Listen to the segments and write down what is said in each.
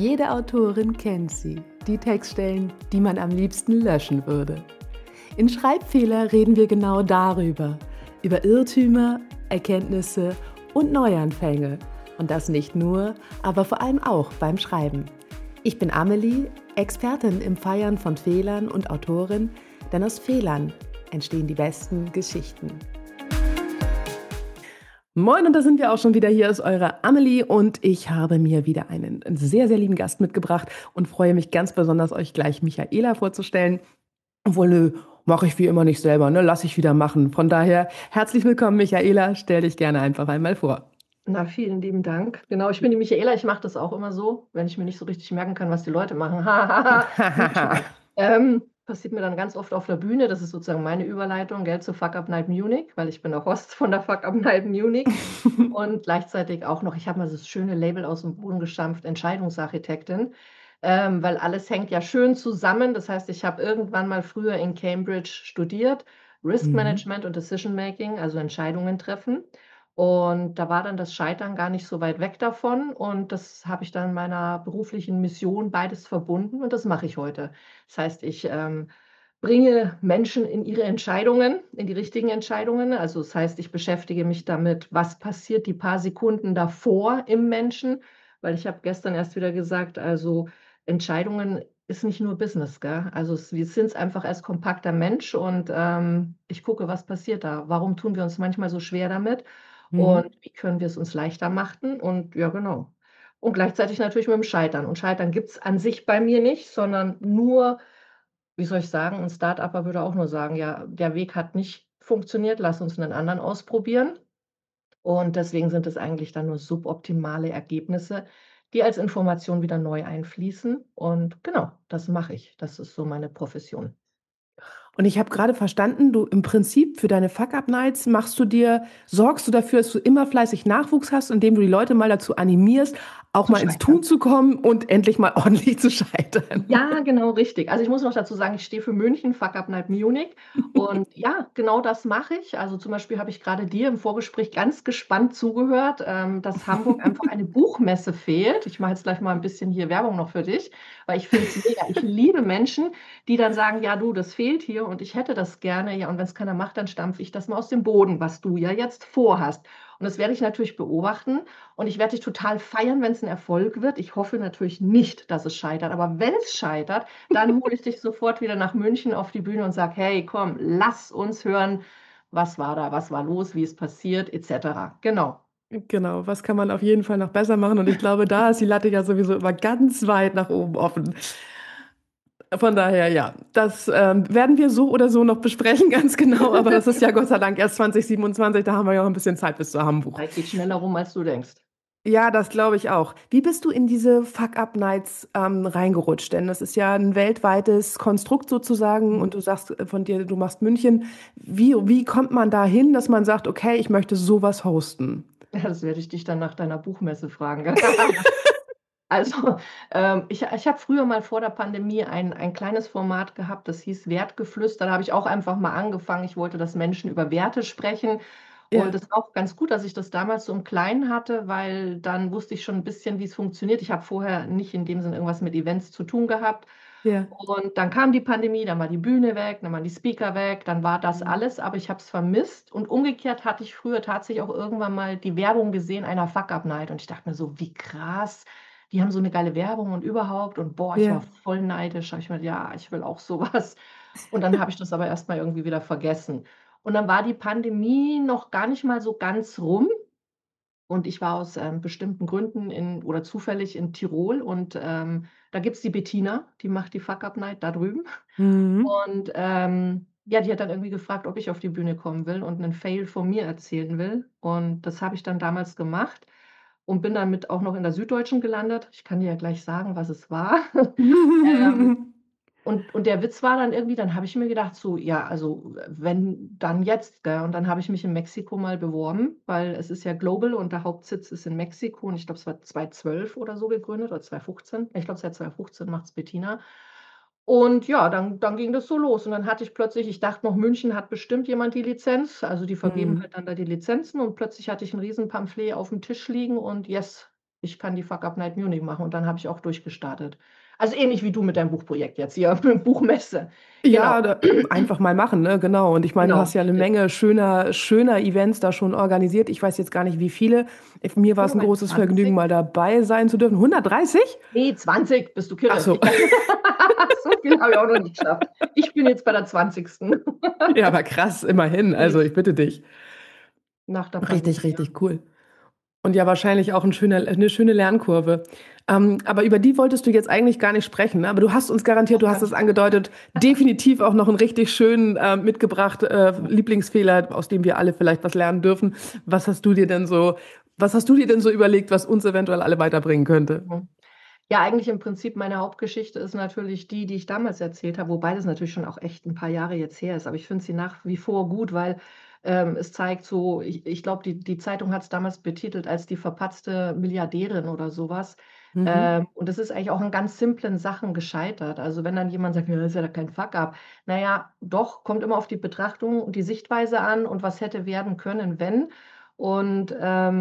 Jede Autorin kennt sie, die Textstellen, die man am liebsten löschen würde. In Schreibfehler reden wir genau darüber, über Irrtümer, Erkenntnisse und Neuanfänge. Und das nicht nur, aber vor allem auch beim Schreiben. Ich bin Amelie, Expertin im Feiern von Fehlern und Autorin, denn aus Fehlern entstehen die besten Geschichten. Moin, und da sind wir auch schon wieder. Hier ist eure Amelie und ich habe mir wieder einen sehr, sehr lieben Gast mitgebracht und freue mich ganz besonders, euch gleich Michaela vorzustellen. Obwohl, nö, mache ich wie immer nicht selber, ne? Lass ich wieder machen. Von daher, herzlich willkommen, Michaela. Stell dich gerne einfach einmal vor. Na, vielen lieben Dank. Genau, ich bin die Michaela. Ich mache das auch immer so, wenn ich mir nicht so richtig merken kann, was die Leute machen. Nein, Spaß. Passiert mir dann ganz oft auf der Bühne. Das ist sozusagen meine Überleitung, gell, zu Fuck Up Night Munich, weil ich bin der Host von der Fuck Up Night Munich und gleichzeitig auch noch, ich habe mal das schöne Label aus dem Boden gestampft, Entscheidungsarchitektin, weil alles hängt ja schön zusammen. Das heißt, ich habe irgendwann mal früher in Cambridge studiert, Risk Mhm. Management und Decision Making, also Entscheidungen treffen. Und da war dann das Scheitern gar nicht so weit weg davon. Und das habe ich dann meiner beruflichen Mission beides verbunden und das mache ich heute. Das heißt, ich bringe Menschen in ihre Entscheidungen, in die richtigen Entscheidungen. Also das heißt, ich beschäftige mich damit, was passiert die paar Sekunden davor im Menschen, weil ich habe gestern erst wieder gesagt, also Entscheidungen ist nicht nur Business, gell? Also wir sind es einfach als kompakter Mensch und ich gucke, was passiert da. Warum tun wir uns manchmal so schwer damit? Mhm. Und wie können wir es uns leichter machen? Und ja, genau. Und gleichzeitig natürlich mit dem Scheitern. Und Scheitern gibt es an sich bei mir nicht, sondern nur, wie soll ich sagen, ein Start-upper würde auch nur sagen: „Ja, der Weg hat nicht funktioniert, lass uns einen anderen ausprobieren.“ Und deswegen sind es eigentlich dann nur suboptimale Ergebnisse, die als Information wieder neu einfließen. Und genau, das mache ich. Das ist so meine Profession. Und ich habe gerade verstanden, du im Prinzip für deine Fuck-Up-Nights sorgst du dafür, dass du immer fleißig Nachwuchs hast, indem du die Leute mal dazu animierst, auch Zu mal ins Tun scheitern. zu kommen und endlich mal ordentlich zu scheitern. Ja, genau, richtig. Also, ich muss noch dazu sagen, ich stehe für München, Fuck Up Night Munich. Und ja, genau das mache ich. Also, zum Beispiel habe ich gerade dir im Vorgespräch ganz gespannt zugehört, dass Hamburg einfach eine Buchmesse fehlt. Ich mache jetzt gleich mal ein bisschen hier Werbung noch für dich, weil ich finde es mega. Ich liebe Menschen, die dann sagen: „Ja, du, das fehlt hier und ich hätte das gerne.“ Ja, und wenn es keiner macht, dann stampfe ich das mal aus dem Boden, was du ja jetzt vorhast. Und das werde ich natürlich beobachten und ich werde dich total feiern, wenn es ein Erfolg wird. Ich hoffe natürlich nicht, dass es scheitert, aber wenn es scheitert, dann hole ich dich sofort wieder nach München auf die Bühne und sage: „Hey, komm, lass uns hören, was war da? Was war los? Wie ist passiert?“ et cetera. Genau. Genau, was kann man auf jeden Fall noch besser machen? Und ich glaube, da ist die Latte ja sowieso immer ganz weit nach oben offen. Von daher, ja, das werden wir so oder so noch besprechen, ganz genau. Aber das ist ja Gott sei Dank erst 2027, da haben wir ja noch ein bisschen Zeit bis zu Hamburg. Zeit geht schneller rum, als du denkst. Ja, das glaube ich auch. Wie bist du in diese Fuck-Up-Nights reingerutscht? Denn das ist ja ein weltweites Konstrukt sozusagen und du sagst von dir, du machst München. Wie kommt man da hin, dass man sagt, okay, ich möchte sowas hosten? Ja, das werde ich dich dann nach deiner Buchmesse fragen, gell? Also, ich habe früher mal vor der Pandemie ein kleines Format gehabt, das hieß Wertgeflüster. Da habe ich auch einfach mal angefangen. Ich wollte, dass Menschen über Werte sprechen. Und Ja, es war auch ganz gut, dass ich das damals so im Kleinen hatte, weil dann wusste ich schon ein bisschen, wie es funktioniert. Ich habe vorher nicht in dem Sinne irgendwas mit Events zu tun gehabt. ja. Und dann kam die Pandemie, dann war die Bühne weg, dann waren die Speaker weg, dann war das Mhm. alles, aber ich habe es vermisst. Und umgekehrt hatte ich früher tatsächlich auch irgendwann mal die Werbung gesehen einer Fuck-Up-Night und ich dachte mir so: „Wie krass, die haben so eine geile Werbung und überhaupt“ und boah, ich war Ja. voll neidisch. Habe ich mir gedacht: „Ja, ich will auch so was.“ Und dann habe ich das aber erst mal irgendwie wieder vergessen. Und dann war die Pandemie noch gar nicht mal so ganz rum. Und ich war aus, bestimmten Gründen in oder zufällig in Tirol und, da gibt's die Bettina, die macht die Fuck Up Night da drüben. Mhm. Und, ja, die hat dann irgendwie gefragt, ob ich auf die Bühne kommen will und 'nen Fail von mir erzählen will. Und das habe ich dann damals gemacht und bin damit auch noch in der Süddeutschen gelandet. Ich kann dir ja gleich sagen, was es war. Ähm und der Witz war dann irgendwie dann habe ich mir gedacht so: „Ja, also, wenn, dann jetzt“, gell? Und dann habe ich mich in Mexiko mal beworben, weil es ist ja global und der Hauptsitz ist in Mexiko und ich glaube, es war 2012 oder so gegründet oder 2015. Ich glaube, seit 2015 macht's Bettina. Und ja, dann ging das so los und dann hatte ich plötzlich ich dachte noch, München hat bestimmt jemand die Lizenz. Also, die vergeben Mhm. halt dann da die Lizenzen und plötzlich hatte ich 'n riesen Pamphlet aufm Tisch liegen und yes. ich kann die Fuck Up Night Munich machen und dann habe ich auch durchgestartet. Also ähnlich wie du mit deinem Buchprojekt jetzt hier, Buchmesse. Genau, Ja, einfach mal machen, ne? Genau. Und ich meine, du genau, hast ja eine richtig. Menge schöner Events da schon organisiert. Ich weiß jetzt gar nicht, wie viele. Mir war es ein großes Vergnügen, 120? mal dabei sein zu dürfen. 130? Nee, 20, bist du Ach kirre. so. Ich habe so viel habe ich auch noch nicht geschafft. Ich bin jetzt bei der 20. Ja, aber krass, immerhin. Also ich bitte dich. Nach der Richtig, Pandemie, ja. richtig cool. Und ja, wahrscheinlich auch eine schöne Lernkurve. Aber über die wolltest du jetzt eigentlich gar nicht sprechen. Ne? Aber du hast uns garantiert, Doch, du hast ganz es gerne. angedeutet, definitiv auch noch einen richtig schönen mitgebracht, Lieblingsfehler, aus dem wir alle vielleicht was lernen dürfen. Was hast du dir denn so, was hast du dir denn so überlegt, was uns eventuell alle weiterbringen könnte? Mhm. Ja, eigentlich im Prinzip meine Hauptgeschichte ist natürlich die, die ich damals erzählt habe, wobei das natürlich schon auch echt ein paar Jahre jetzt her ist. Aber ich finde sie nach wie vor gut, weil es zeigt so, ich glaube, die Zeitung hat es damals betitelt als die verpatzte Milliardärin oder sowas. Mhm. Und es ist eigentlich auch an ganz simplen Sachen gescheitert. Also wenn dann jemand sagt, ja, das ist ja kein Fuck-up. Naja, doch, kommt immer auf die Betrachtung und die Sichtweise an und was hätte werden können, wenn. Und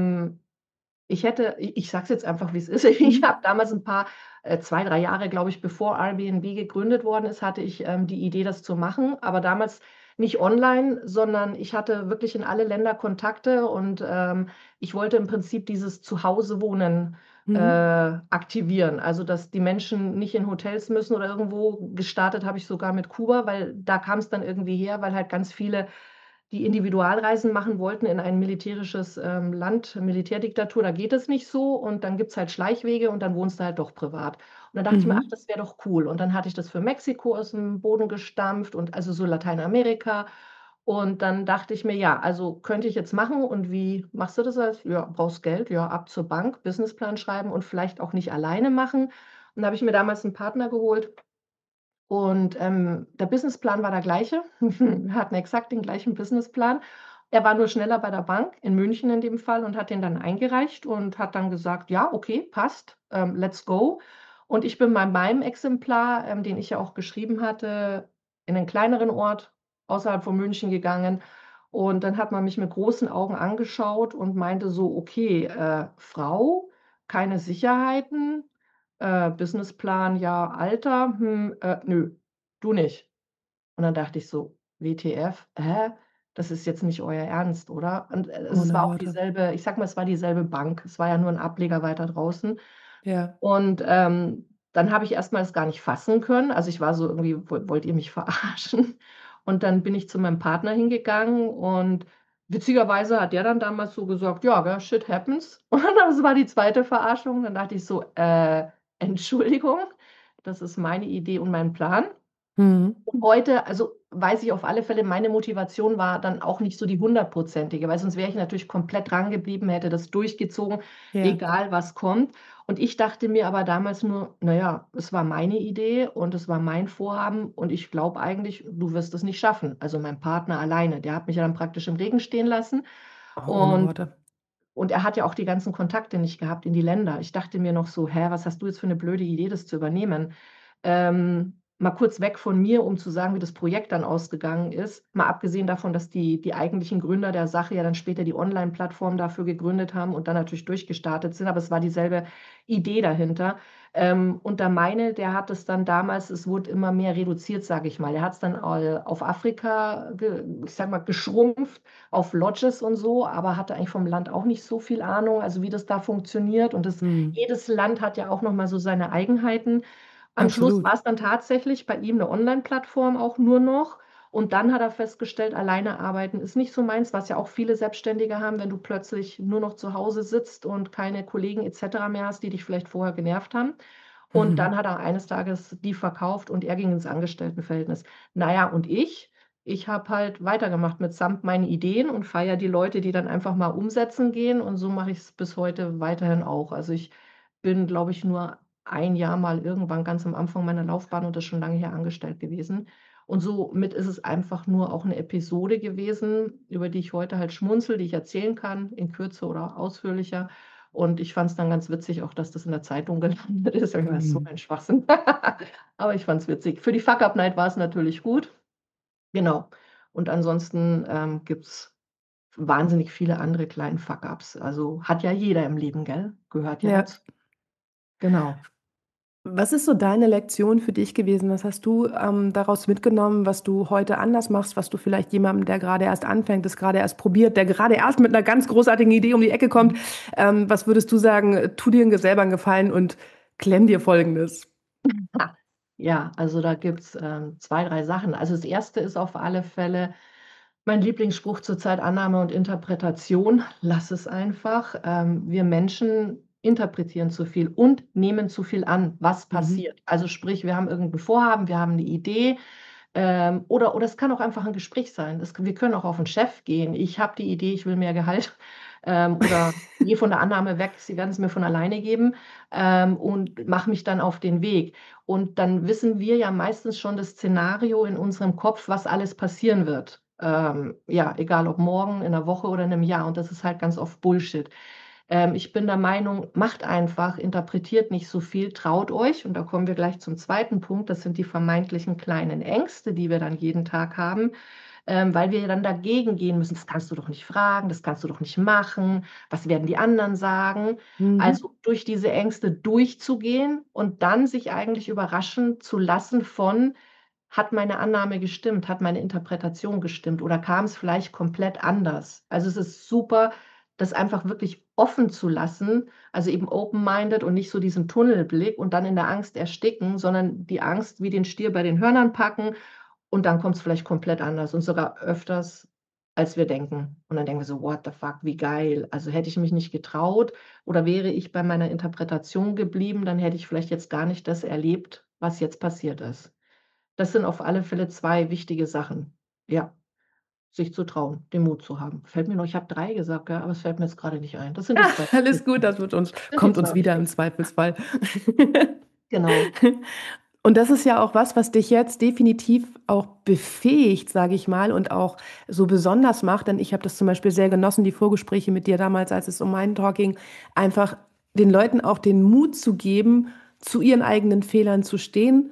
ich sage es jetzt einfach, wie es ist. Ich Mhm. habe damals 2, 3 Jahre, glaube ich, bevor Airbnb gegründet worden ist, hatte ich, die Idee, das zu machen, aber damals nicht online, sondern ich hatte wirklich in alle Länder Kontakte und, ich wollte im Prinzip dieses Zuhause-Wohnen, Mhm. aktivieren. Also, dass die Menschen nicht in Hotels müssen oder irgendwo. Gestartet habe ich sogar mit Kuba, weil da kam es dann irgendwie her, weil halt ganz viele die Individualreisen machen wollten in ein militärisches, Land, Militärdiktatur, da geht es nicht so und dann gibt's halt Schleichwege und dann wohnst du halt doch privat. Und dann dachte ich mir: „Ach, Mhm. das wäre doch cool.“ Und dann hatte ich das für Mexiko aus'm Boden gestampft und also so Lateinamerika. Und dann dachte ich mir: „Ja, also könnte ich jetzt machen und wie machst du das als?“ „Ja, brauchst Geld, ja, ab zur Bank, Businessplan schreiben und vielleicht auch nicht alleine machen.“ Und da habe ich mir damals 'n Partner geholt, und, der Businessplan war der gleiche. Wir hatten exakt den gleichen Businessplan. Er war nur schneller bei der Bank, in München in dem Fall, und hat den dann eingereicht und hat dann gesagt: „Ja, okay, passt, let's go.“ Und ich bin bei meinem Exemplar, den ich ja auch geschrieben hatte, in 'nen kleineren Ort außerhalb von München gegangen. Und dann hat man mich mit großen Augen angeschaut und meinte so: „Okay, Frau, keine Sicherheiten, Businessplan, ja, Alter, nö, du nicht.“ Und dann dachte ich so: „WTF, hä? Das ist jetzt nicht euer Ernst, oder?“ Und, es Ohne war auch Worte. dieselbe, ich sage mal, es war dieselbe Bank. Es war ja nur 'n Ableger weiter draußen. Ja. Und, dann habe ich erst mal das gar nicht fassen können. Also, ich war so irgendwie: Wollt ihr mich verarschen?“ Und dann bin ich zu meinem Partner hingegangen und witzigerweise hat der dann damals so gesagt: „Ja, gell, shit happens.“ Und das war die zweite Verarschung. Dann dachte ich so: Entschuldigung, das ist meine Idee und mein Plan.“ Mhm. Heute, also, weiß ich auf alle Fälle, meine Motivation war dann auch nicht so die hundertprozentige, weil sonst wäre ich natürlich komplett drangeblieben, hätte das durchgezogen, Ja. egal was kommt. Und ich dachte mir aber damals nur: „Na ja, es war meine Idee und es war mein Vorhaben und ich glaube eigentlich, du wirst es nicht schaffen.“ Also, mein Partner alleine, der hat mich ja dann praktisch im Regen stehen lassen Oh, ohne und Worte. er hat ja auch die ganzen Kontakte nicht gehabt in die Länder. Ich dachte mir noch so: „Hä, was hast du jetzt für 'ne blöde Idee, das zu übernehmen?“ Mal kurz weg von mir, um zu sagen, wie das Projekt dann ausgegangen ist. Mal abgesehen davon, dass die eigentlichen Gründer der Sache ja dann später die Onlineplattform dafür gegründet haben und dann natürlich durchgestartet sind, aber es war dieselbe Idee dahinter. Und der meine, der hat es dann damals, es wurde immer mehr reduziert, sage ich mal. Er hat's dann, auf Afrika ich sage mal, geschrumpft auf Lodges und so, aber hatte eigentlich vom Land auch nicht so viel Ahnung, also wie das da funktioniert. Und Mhm. jedes Land hat ja auch noch mal so seine Eigenheiten. Am Schluss Absolut. war es dann tatsächlich bei ihm 'ne Onlineplattform auch nur noch. Und dann hat er festgestellt, alleine arbeiten ist nicht so meins, was ja auch viele Selbstständige haben, wenn du plötzlich nur noch zu Hause sitzt und keine Kollegen et cetera mehr hast, die dich vielleicht vorher genervt haben. Und dann Mhm. hat er eines Tages die verkauft und er ging ins Angestelltenverhältnis. Na ja, und ich habe halt weitergemacht mitsamt meinen Ideen und feiere die Leute, die dann einfach mal umsetzen gehen, und so mache ich's bis heute weiterhin auch. Also, ich bin, glaube ich, nur ein Jahr mal irgendwann ganz am Anfang meiner Laufbahn, und das ist schon lange her, angestellt gewesen. Und somit ist es einfach nur auch 'ne Episode gewesen, über die ich heute halt schmunzel, die ich erzählen kann, in Kürze oder ausführlicher. Und ich fand's dann ganz witzig auch, dass das in der Zeitung gelandet ist. Da habe ich gedacht: „So Mhm. ein Schwachsinn.“ Aber ich fand's witzig. Für die Fuck-Up-Night war's natürlich gut. Genau. Und ansonsten, gibt's wahnsinnig viele andere kleine Fuck-ups. Also, hat ja jeder im Leben, gell? Gehört ja Ja. dazu. Genau. Was ist so deine Lektion für dich gewesen? Was hast du, daraus mitgenommen, was du heute anders machst, was du vielleicht jemandem, der gerade erst anfängt, das gerade erst probiert, der gerade erst mit einer ganz großartigen Idee um die Ecke kommt, was würdest du sagen, tu dir selber 'n Gefallen und klemm dir Folgendes? Ha, ja, also da gibt's, 2, 3 Sachen. Also, das erste ist auf alle Fälle mein Lieblingsspruch zurzeit: Annahme und Interpretation. Lass es einfach. Wir Menschen interpretieren zu viel und nehmen zu viel an, was Mhm. passiert. Also, sprich, wir haben irgend 'n Vorhaben, wir haben 'ne Idee, oder es kann auch einfach 'n Gespräch sein. Wir können auch auf 'n Chef gehen. Ich habe die Idee, ich will mehr Gehalt, oder gehe von der Annahme weg, sie werden's mir von alleine geben, und mache mich dann auf den Weg. Und dann wissen wir ja meistens schon das Szenario in unserem Kopf, was alles passieren wird. Ja, egal ob morgen, in 'ner Woche oder in 'nem Jahr. Und das ist halt ganz oft Bullshit. Ich bin der Meinung, macht einfach, interpretiert nicht so viel, traut euch. Und da kommen wir gleich zum zweiten Punkt. Das sind die vermeintlichen kleinen Ängste, die wir dann jeden Tag haben, weil wir ja dann dagegen gehen müssen. Das kannst du doch nicht fragen, das kannst du doch nicht machen. Was werden die anderen sagen? Mhm. Also durch diese Ängste durchzugehen und dann sich eigentlich überraschen zu lassen von: Hat meine Annahme gestimmt? Hat meine Interpretation gestimmt oder kam es vielleicht komplett anders? Also, es ist super, das einfach wirklich offen zu lassen, also eben open-minded und nicht so diesen Tunnelblick und dann in der Angst ersticken, sondern die Angst wie den Stier bei den Hörnern packen und dann kommt es vielleicht komplett anders und sogar öfters, als wir denken. Und dann denken wir so: „What the fuck, wie geil. Also, hätte ich mich nicht getraut oder wäre ich bei meiner Interpretation geblieben, dann hätte ich vielleicht jetzt gar nicht das erlebt, was jetzt passiert ist.“ Das sind auf alle Fälle 2 wichtige Sachen. Ja, sich zu trauen, den Mut zu haben. Fällt mir noch, ich habe 3 gesagt, gell, aber es fällt mir jetzt grade nicht ein. Das sind die 2 Alles gut, wichtigsten. das wird uns Sind die kommt 2 uns wieder im wichtigsten. Zweifelsfall. Genau. Und das ist ja auch was, was dich jetzt definitiv auch befähigt, sage ich mal, und auch so besonders macht. Denn ich habe das zum Beispiel sehr genossen, die Vorgespräche mit dir damals, als es um Mindtalk ging, einfach den Leuten auch den Mut zu geben, zu ihren eigenen Fehlern zu stehen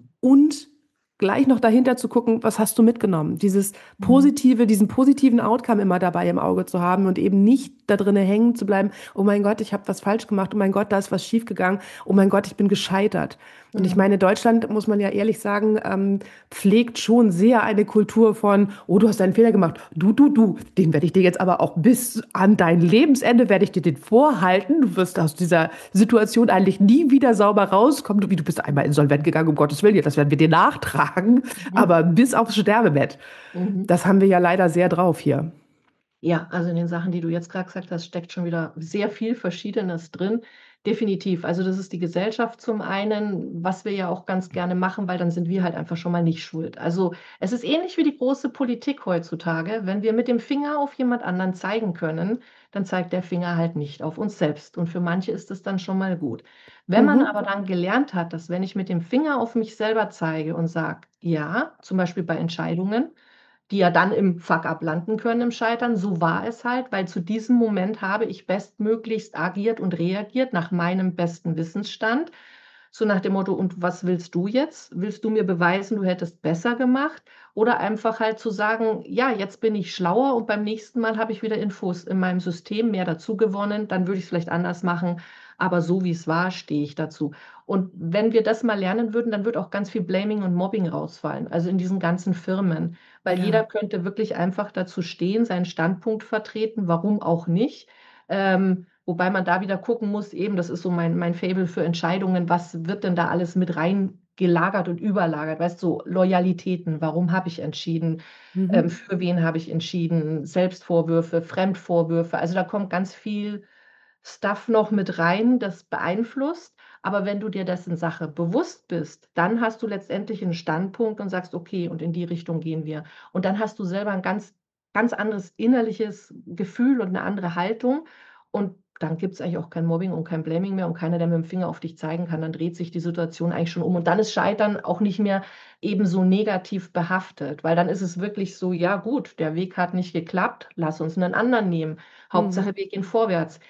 und gleich noch dahinter zu gucken, was hast du mitgenommen? Mhm. Diesen positiven Outcome immer dabei im Auge zu haben und eben nicht da drinnen hängen zu bleiben: „Oh mein Gott, ich habe was falsch gemacht. Oh mein Gott, da ist was schiefgegangen. Oh mein Gott, ich bin gescheitert.“ Und ich Mhm. meine, Deutschland, muss man ja ehrlich sagen, pflegt schon sehr eine Kultur von: „Oh, du hast einen Fehler gemacht. Du, den werde ich dir jetzt aber auch bis an dein Lebensende werde ich dir den vorhalten. Du wirst aus dieser Situation eigentlich nie wieder sauber rauskommen. Du bist einmal insolvent gegangen, um Gottes Willen, das werden wir dir nachtragen, Mhm. aber bis aufs Sterbebett.“ Mhm. Das haben wir ja leider sehr drauf hier. Ja, also in den Sachen, die du jetzt grad gesagt hast, steckt schon wieder sehr viel Verschiedenes drin. Definitiv. Also, das ist die Gesellschaft zum einen, was wir ja auch ganz gerne machen, weil dann sind wir halt einfach schon mal nicht schuld. Also, es ist ähnlich wie die große Politik heutzutage. Wenn wir mit dem Finger auf jemand anderen zeigen können, dann zeigt der Finger halt nicht auf uns selbst. Und für manche ist es dann schon mal gut. Wenn man Mhm. aber dann gelernt hat, dass wenn ich mit dem Finger auf mich selber zeige und sage: „Ja“, zum Beispiel bei Entscheidungen, die ja dann im Fuck-up landen können, im Scheitern. So war es halt, weil zu diesem Moment habe ich bestmöglichst agiert und reagiert nach meinem besten Wissensstand. So nach dem Motto: „Und was willst du jetzt? Willst du mir beweisen, du hättest besser gemacht?“ Oder einfach halt zu sagen: „Ja, jetzt bin ich schlauer und beim nächsten Mal habe ich wieder Infos in meinem System mehr dazu gewonnen, dann würde ich's vielleicht anders machen, aber so wie es war, stehe ich dazu.“ Und wenn wir das mal lernen würden, dann würde auch ganz viel Blaming und Mobbing rausfallen, also in diesen ganzen Firmen. Weil jeder Ja. könnte wirklich einfach dazu stehen, seinen Standpunkt vertreten, warum auch nicht? Wobei man da wieder gucken muss, eben, das ist so mein Faible für Entscheidungen, was wird denn da alles mit reingelagert und überlagert? Weißt du, so Loyalitäten, warum habe ich entschieden? Mhm. Für wen habe ich entschieden? Selbstvorwürfe, Fremdvorwürfe. Also, da kommt ganz viel Stuff noch mit rein, das beeinflusst. Aber wenn du dir dessen Sache bewusst bist, dann hast du letztendlich 'n Standpunkt und sagst: „Okay, und in die Richtung gehen wir.“ Und dann hast du selber 'n ganz anderes innerliches Gefühl und 'ne andere Haltung. Und dann gibt's eigentlich auch kein Mobbing und kein Blaming mehr und keiner, der mit dem Finger auf dich zeigen kann. Dann dreht sich die Situation eigentlich schon um. Und dann ist Scheitern auch nicht mehr eben so negativ behaftet, weil dann ist es wirklich so: „Ja gut, der Weg hat nicht geklappt, lass uns 'nen anderen nehmen. Mhm. Hauptsache, wir gehen vorwärts.“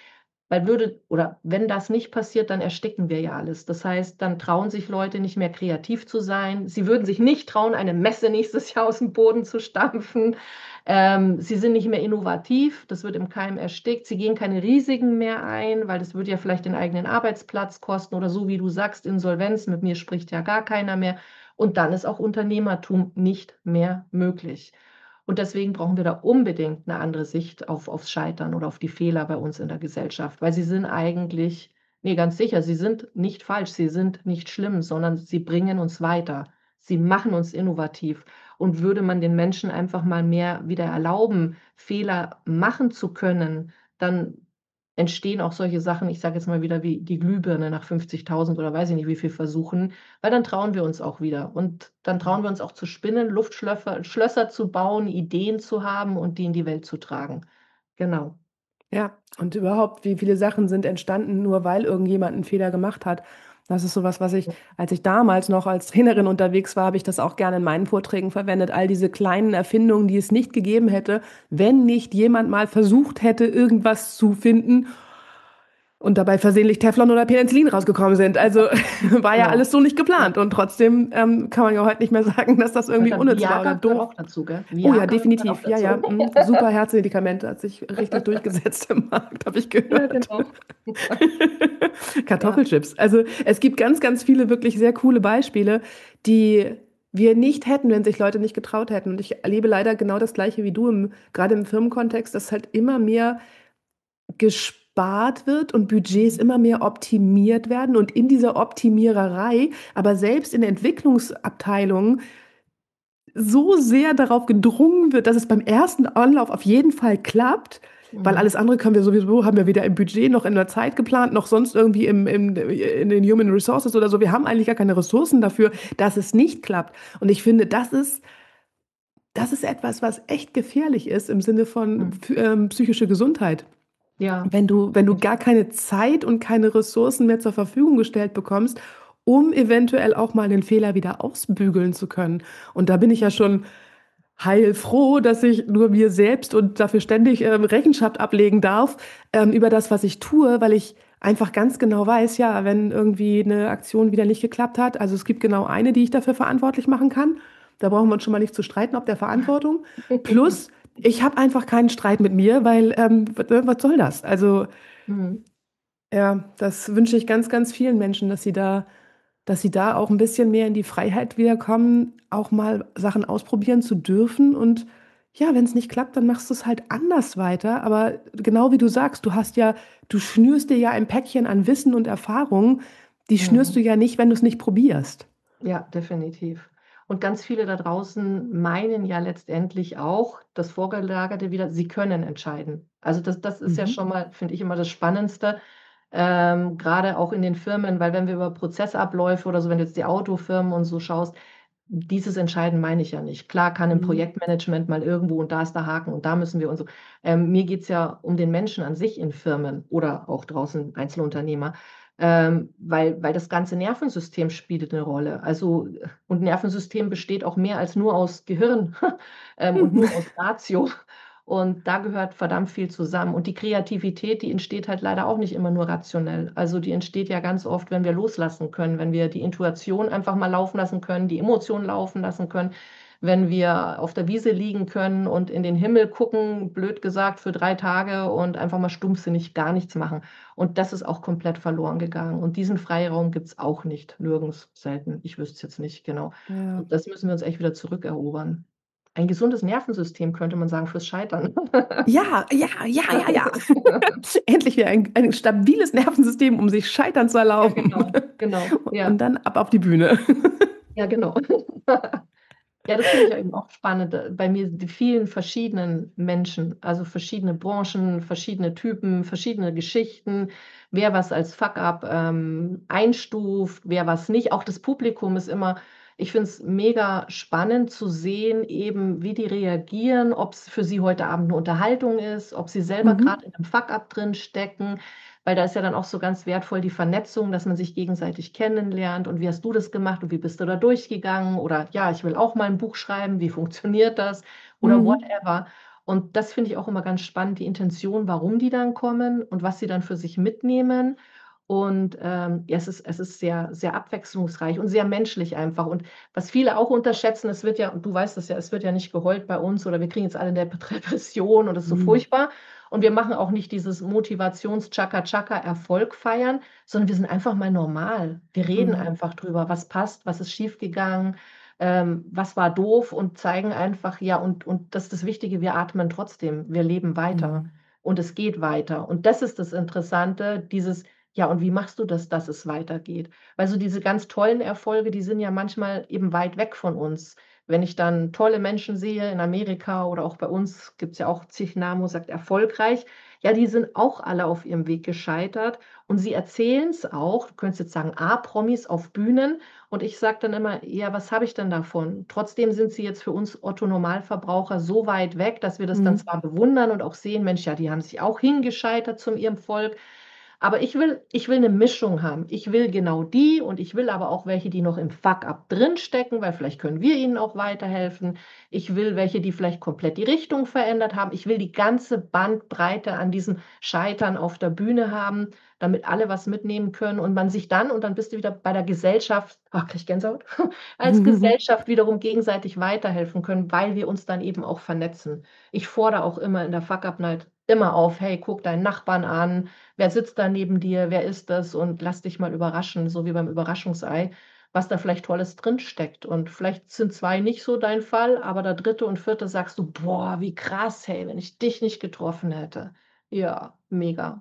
Weil oder wenn das nicht passiert, dann ersticken wir ja alles. Das heißt, dann trauen sich Leute nicht mehr kreativ zu sein. Sie würden sich nicht trauen, eine Messe nächstes Jahr aus dem Boden zu stampfen. Sie sind nicht mehr innovativ, das wird im Keim erstickt. Sie gehen keine Risiken mehr ein, weil das würde ja vielleicht den eigenen Arbeitsplatz kosten oder so, wie du sagst, Insolvenz, mit mir spricht ja gar keiner mehr. Und dann ist auch Unternehmertum nicht mehr möglich. Und deswegen brauchen wir da unbedingt eine andere Sicht aufs Scheitern oder auf die Fehler bei uns in der Gesellschaft, weil sie sind eigentlich, nee, ganz sicher, sie sind nicht falsch, sie sind nicht schlimm, sondern sie bringen uns weiter. Sie machen uns innovativ. Und würde man den Menschen einfach mal mehr wieder erlauben, Fehler machen zu können, dann entstehen auch solche Sachen, ich sage jetzt mal wieder wie die Glühbirne nach 50.000 oder weiß ich nicht wie viel Versuchen, weil dann trauen wir uns auch wieder. Und dann trauen wir uns auch zu spinnen, Schlösser zu bauen, Ideen zu haben und die in die Welt zu tragen. Genau. Ja, und überhaupt, wie viele Sachen sind entstanden, nur weil irgendjemand einen Fehler gemacht hat. Das ist so was, was ich, als ich damals noch als Trainerin unterwegs war, habe ich das auch gerne in meinen Vorträgen verwendet. All diese kleinen Erfindungen, die es nicht gegeben hätte, wenn nicht jemand mal versucht hätte, irgendwas zu finden und dabei versehentlich Teflon oder Penicillin rausgekommen sind. Also war ja Genau. alles so nicht Ja. geplant. Und trotzdem kann man ja heute nicht mehr sagen, dass das irgendwie unnütz war Viagra oder gehört doof. auch dazu, gell? Oh ja, Viagra gehört auch definitiv. Ja, ja. dazu. Super Herzmedikament, hat sich richtig durchgesetzt im Markt, habe ich Ja, gehört. genau. Ja. Kartoffelchips. Also es gibt ganz, ganz viele wirklich sehr coole Beispiele, die wir nicht hätten, wenn sich Leute nicht getraut hätten. Und ich erlebe leider genau das Gleiche wie du, gerade im Firmenkontext, dass halt immer mehr gespart wird und Budgets immer mehr optimiert werden und in dieser Optimiererei, aber selbst in Entwicklungsabteilungen so sehr darauf gedrungen wird, dass es beim ersten Anlauf auf jeden Fall klappt, weil Mhm. alles andere können wir sowieso, haben wir weder im Budget noch in der Zeit geplant, noch sonst irgendwie in den Human Resources oder so. Wir haben eigentlich gar keine Ressourcen dafür, dass es nicht klappt. Und ich finde, das ist etwas, was echt gefährlich ist im Sinne von Mhm. psychische Gesundheit. Ja. Wenn du gar keine Zeit und keine Ressourcen mehr zur Verfügung gestellt bekommst, um eventuell auch mal den Fehler wieder ausbügeln zu können. Und da bin ich ja schon heilfroh, dass ich nur mir selbst und dafür ständig Rechenschaft ablegen darf über das, was ich tue, weil ich einfach ganz genau weiß, ja, wenn irgendwie eine Aktion wieder nicht geklappt hat, also es gibt genau eine, die ich dafür verantwortlich machen kann. Da brauchen wir uns schon mal nicht zu streiten, ob der Verantwortung. Plus, ich habe einfach keinen Streit mit mir, weil was soll das? Also Mhm. ja, das wünsche ich ganz, ganz vielen Menschen, dass sie da auch ein bisschen mehr in die Freiheit wiederkommen, auch mal Sachen ausprobieren zu dürfen. Und ja, wenn es nicht klappt, dann machst du es halt anders weiter. Aber genau wie du sagst, du schnürst dir ja ein Päckchen an Wissen und Erfahrung, die schnürst du Mhm. ja nicht, wenn du es nicht probierst. Ja, definitiv. Und ganz viele da draußen meinen ja letztendlich auch das Vorgelagerte wieder, sie können entscheiden. Also das ist ja Mhm. schon mal, finde ich immer das Spannendste, grade auch in den Firmen, weil wenn wir über Prozessabläufe oder so, wenn du jetzt die Autofirmen und so schaust, dieses Entscheiden meine ich ja nicht. Klar kann im Mhm. Projektmanagement mal irgendwo und da ist der Haken und da müssen wir und so. Mir geht's ja um den Menschen an sich in Firmen oder auch draußen Einzelunternehmer, weil das ganze Nervensystem spielt eine Rolle. Also und Nervensystem besteht auch mehr als nur aus Gehirn, und nur aus Ratio. Und da gehört verdammt viel zusammen. Und die Kreativität, die entsteht halt leider auch nicht immer nur rationell. Also, die entsteht ja ganz oft, wenn wir loslassen können, wenn wir die Intuition einfach mal laufen lassen können, die Emotionen laufen lassen können, wenn wir auf der Wiese liegen können und in den Himmel gucken, blöd gesagt, für 3 Tage und einfach mal stumpfsinnig gar nichts machen. Und das ist auch komplett verloren gegangen. Und diesen Freiraum gibt's auch nicht, nirgends, selten. Ich wüsste es jetzt nicht genau. Ja. Und das müssen wir uns echt wieder zurückerobern. Ein gesundes Nervensystem, könnte man sagen, fürs Scheitern. Ja, ja, ja, ja, ja. Endlich wieder ein stabiles Nervensystem, um sich scheitern zu Ja, erlauben. genau, genau. Und Ja, dann ab auf die Bühne. ja, genau. Ja, das finde ich ja eben auch spannend, bei mir die vielen verschiedenen Menschen, also verschiedene Branchen, verschiedene Typen, verschiedene Geschichten, wer was als Fuck-up, einstuft, wer was nicht. Auch das Publikum ist immer, ich finde es mega spannend zu sehen eben, wie die reagieren, ob es für sie heute Abend 'ne Unterhaltung ist, ob sie selber Mhm. grad in 'nem Fuck-up drin stecken. Weil da ist ja dann auch so ganz wertvoll die Vernetzung, dass man sich gegenseitig kennenlernt und wie hast du das gemacht und wie bist du da durchgegangen oder ja, ich will auch mal ein Buch schreiben, wie funktioniert das oder Mhm. whatever. Und das finde ich auch immer ganz spannend, die Intention, warum die dann kommen und was sie dann für sich mitnehmen. Und, ja, es ist sehr sehr abwechslungsreich und sehr menschlich einfach. Und was viele auch unterschätzen, es wird ja und du weißt es ja, es wird ja nicht geheult bei uns oder wir kriegen jetzt alle 'ne Depression und das ist so Mhm. furchtbar. Und wir machen auch nicht dieses Motivations-Tschaka-Tschaka-Erfolg feiern, sondern wir sind einfach mal normal. Wir reden Mhm. einfach drüber, was passt, was ist schiefgegangen, was war doof und zeigen einfach ja, und das ist das Wichtige, wir atmen trotzdem, wir leben weiter Mhm. und es geht weiter. Und das ist das Interessante, dieses ja, und wie machst du das, dass es weitergeht? Weil so diese ganz tollen Erfolge, die sind ja manchmal eben weit weg von uns. Wenn ich dann tolle Menschen sehe in Amerika oder auch bei uns gibt's ja auch zig Namen, wo sagt erfolgreich. Ja, die sind auch alle auf ihrem Weg gescheitert und sie erzählen's auch. Du könntest jetzt sagen, A-Promis auf Bühnen und ich sage dann immer: „Ja, was habe ich denn davon?“ Trotzdem sind sie jetzt für uns Otto-Normalverbraucher so weit weg, dass wir das dann Mhm. zwar bewundern und auch sehen: „Mensch, ja, die haben sich auch hingescheitert zum ihrem Volk.“ Aber ich will 'ne Mischung haben. Ich will genau die und ich will aber auch welche, die noch im Fuck-up drinstecken, weil vielleicht können wir ihnen auch weiterhelfen. Ich will welche, die vielleicht komplett die Richtung verändert haben. Ich will die ganze Bandbreite an diesem Scheitern auf der Bühne haben, damit alle was mitnehmen können und man sich dann und dann bist du wieder bei der Gesellschaft kriege ich Gänsehaut, als Gesellschaft wiederum gegenseitig weiterhelfen können, weil wir uns dann eben auch vernetzen. Ich fordere auch immer in der Fuck-up-Night immer auf: „Hey, guck deinen Nachbarn an. Wer sitzt da neben dir? Wer ist das? Und lass dich mal überraschen, so wie beim Überraschungsei, was da vielleicht Tolles drinsteckt. Und vielleicht sind 2 nicht so dein Fall, aber der dritte und vierte sagst du: „Boah, wie krass, hey, wenn ich dich nicht getroffen hätte.“ Ja, mega.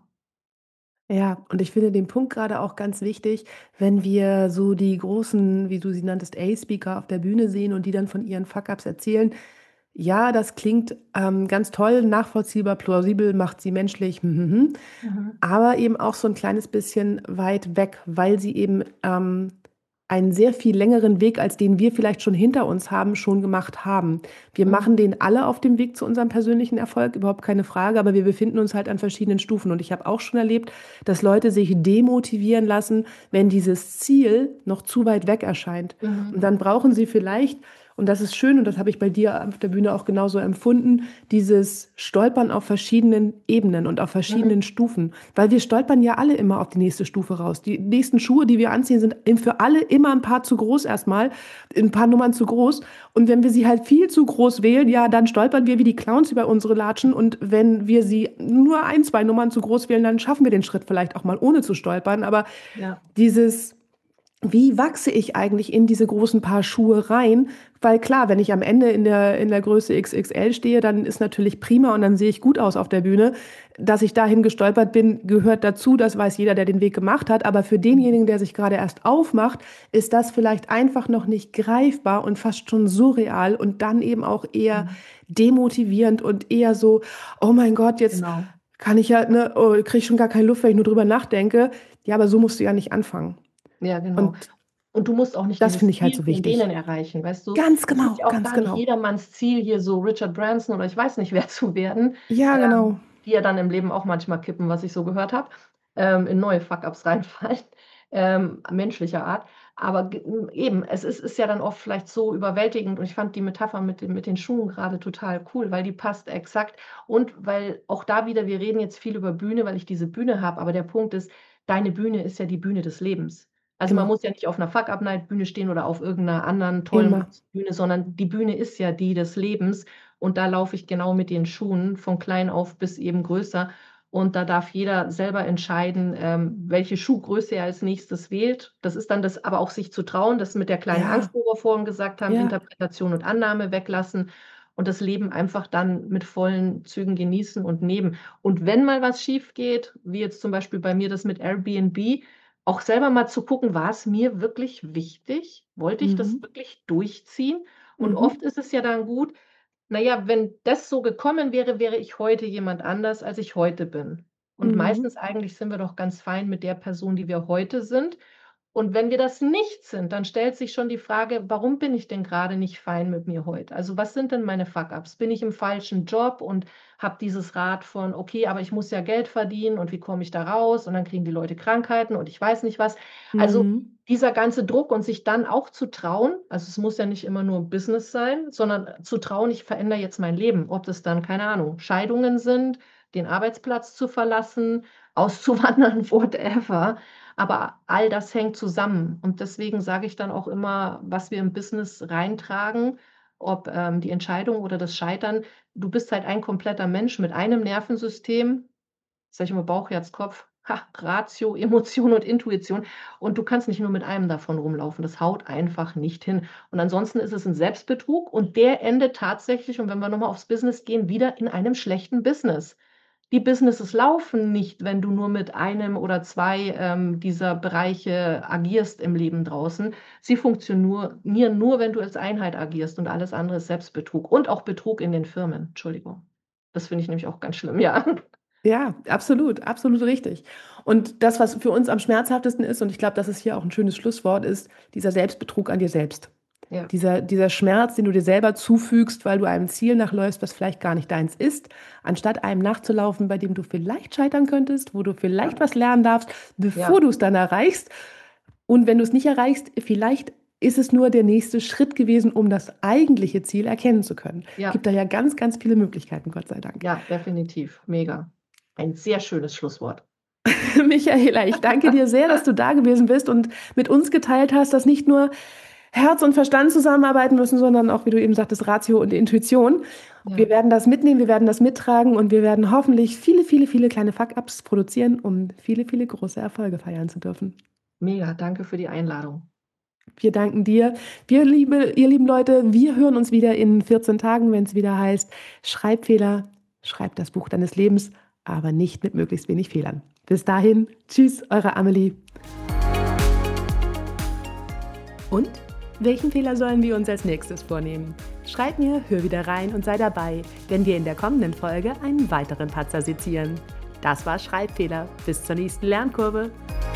Ja, und ich finde den Punkt gerade auch ganz wichtig, wenn wir so die großen, wie du sie nanntest, A-Speaker auf der Bühne sehen und die dann von ihren Fuck-ups erzählen. Ja, das klingt, ganz toll, nachvollziehbar, plausibel, macht sie menschlich, Mhm. aber eben auch so ein kleines bisschen weit weg, weil sie eben, einen sehr viel längeren Weg, als den wir vielleicht schon hinter uns haben, schon gemacht haben. Wir machen Mhm. den alle auf dem Weg zu unserem persönlichen Erfolg, überhaupt keine Frage, aber wir befinden uns halt an verschiedenen Stufen. Und ich habe auch schon erlebt, dass Leute sich demotivieren lassen, wenn dieses Ziel noch zu weit weg erscheint. Und Mhm. dann brauchen sie vielleicht, und das ist schön und das habe ich bei dir auf der Bühne auch genauso empfunden, dieses Stolpern auf verschiedenen Ebenen und auf Mhm. verschiedenen Stufen. Weil wir stolpern ja alle immer auf die nächste Stufe raus. Die nächsten Schuhe, die wir anziehen, sind für alle immer ein paar zu groß erstmal, ein paar Nummern zu groß. Und wenn wir sie halt viel zu groß wählen, ja, dann stolpern wir wie die Clowns über unsere Latschen. Und wenn wir sie nur ein, zwei Nummern zu groß wählen, dann schaffen wir den Schritt vielleicht auch mal ohne zu stolpern. Aber Ja. dieses wie wachse ich eigentlich in diese großen Paar Schuhe rein? Weil klar, wenn ich am Ende in der Größe XXL stehe, dann ist natürlich prima und dann sehe ich gut aus auf der Bühne. Dass ich dahin gestolpert bin, gehört dazu. Das weiß jeder, der den Weg gemacht hat. Aber für denjenigen, der sich gerade erst aufmacht, ist das vielleicht einfach noch nicht greifbar und fast schon surreal und dann eben auch eher Mhm. demotivierend und eher so, oh mein Gott, jetzt Genau. kann ich ja, ne, oh, kriege ich schon gar keine Luft, wenn ich nur drüber nachdenke. Ja, aber so musst du ja nicht anfangen. Ja, genau. Und Und du musst auch nicht das finde dieses ich halt Ziel so von wichtig. denen erreichen, weißt du? Ganz Es ist genau, ja auch ganz gar nicht genau. jedermanns Ziel, hier so Richard Branson oder ich weiß nicht wer zu werden, Ja, genau. die ja dann im Leben auch manchmal kippen, was ich so gehört habe, in neue Fuck-ups reinfallen, menschlicher Art. Aber eben, es ist ja dann oft vielleicht so überwältigend und ich fand die Metapher mit den Schuhen gerade total cool, weil die passt exakt und weil auch da wieder wir reden jetzt viel über Bühne, weil ich diese Bühne habe, aber der Punkt ist, deine Bühne ist ja die Bühne des Lebens. Also, man Immer, muss ja nicht auf 'ner Fuck-up-Night-Bühne stehen oder auf irgend 'ner anderen tollen immer. großen Bühne, sondern die Bühne ist ja die des Lebens und da laufe ich genau mit den Schuhen von klein auf bis eben größer und da darf jeder selber entscheiden, welche Schuhgröße er als Nächstes wählt. Das ist dann das aber auch sich zu trauen, das mit der kleinen Angst, Ja, wo wir vorhin gesagt haben, ja. Interpretation und Annahme weglassen und das Leben einfach dann mit vollen Zügen genießen und nehmen. Und wenn mal was schiefgeht, wie jetzt zum Beispiel bei mir das mit Airbnb, auch selber mal zu gucken, war es mir wirklich wichtig? Wollte ich das Mhm, wirklich durchziehen? Und mhm, oft ist es ja dann gut, na ja, wenn das so gekommen wäre, wäre ich heute jemand anders, als ich heute bin. Und mhm, meistens eigentlich sind wir doch ganz fein mit der Person, die wir heute sind. Und wenn wir das nicht sind, dann stellt sich schon die Frage: „Warum bin ich denn grade nicht fein mit mir heute?“ Also, was sind denn meine Fuck-ups? Bin ich im falschen Job und habe dieses Rad von: „Okay, aber ich muss ja Geld verdienen und wie komme ich da raus?“ Und dann kriegen die Leute Krankheiten und ich weiß nicht was. Also, mhm. dieser ganze Druck und sich dann auch zu trauen, also es muss ja nicht immer nur Business sein, sondern zu trauen, ich verändere jetzt mein Leben. Ob das dann, keine Ahnung, Scheidungen sind, den Arbeitsplatz zu verlassen, auszuwandern, whatever. Aber all das hängt zusammen. Und deswegen sage ich dann auch immer, was wir im Business reintragen, ob die Entscheidung oder das Scheitern, du bist halt ein kompletter Mensch mit einem Nervensystem, sage ich immer Bauch, Herz, Kopf, Ratio, Emotion und Intuition. Und du kannst nicht nur mit einem davon rumlaufen. Das haut einfach nicht hin. Und ansonsten ist es ein Selbstbetrug und der endet tatsächlich, und wenn wir noch mal aufs Business gehen, wieder in einem schlechten Business. Die Businesses laufen nicht, wenn du nur mit einem oder 2 dieser Bereiche agierst im Leben draußen. Sie funktionieren nur, wenn du als Einheit agierst und alles andere ist Selbstbetrug und auch Betrug in den Firmen. Entschuldigung. Das finde ich nämlich auch ganz schlimm, ja. Ja, absolut, absolut richtig. Und das, was für uns am schmerzhaftesten ist, und ich glaube, das ist hier auch ein schönes Schlusswort, ist dieser Selbstbetrug an dir selbst. Ja, Dieser Schmerz, den du dir selber zufügst, weil du einem Ziel nachläufst, was vielleicht gar nicht deins ist, anstatt einem nachzulaufen, bei dem du vielleicht scheitern könntest, wo du vielleicht ja, was lernen darfst, bevor ja, du es dann erreichst. Und wenn du es nicht erreichst, vielleicht ist es nur der nächste Schritt gewesen, um das eigentliche Ziel erkennen zu können. ja, Gibt da ja ganz, ganz viele Möglichkeiten, Gott sei Dank. ja, definitiv. Mega. Ein sehr schönes Schlusswort. Michaela, ich danke dir sehr, dass du da gewesen bist und mit uns geteilt hast, dass nicht nur Herz und Verstand zusammenarbeiten müssen, sondern auch, wie du eben sagtest, Ratio und Intuition. Wir Ja, werden das mitnehmen, wir werden das mittragen und wir werden hoffentlich viele, viele, viele kleine Fuck-Ups produzieren, um viele, viele große Erfolge feiern zu dürfen. mega. Danke für die Einladung. Wir danken dir. Ihr lieben Leute, wir hören uns wieder in 14 Tagen, wenn es wieder heißt, Schreibfehler, schreib das Buch deines Lebens, aber nicht mit möglichst wenig Fehlern. Bis dahin, tschüss, eure Amelie. Und welchen Fehler sollen wir uns als nächstes vornehmen? Schreib mir, hör wieder rein und sei dabei, wenn wir in der kommenden Folge einen weiteren Patzer sezieren. Das war Schreibfehler. Bis zur nächsten Lernkurve.